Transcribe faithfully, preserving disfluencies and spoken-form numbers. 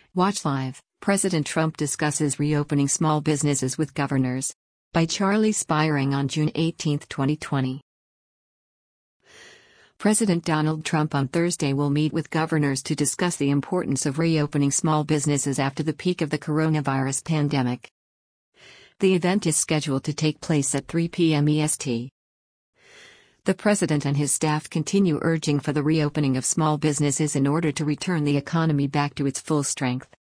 Watch live. President Trump discusses reopening small businesses with governors. By Charlie Spiring on June eighteenth, twenty twenty. President Donald Trump on Thursday will meet with governors to discuss the importance of reopening small businesses after the peak of the coronavirus pandemic. The event is scheduled to take place at three p m E S T. The president and his staff continue urging for the reopening of small businesses in order to return the economy back to its full strength.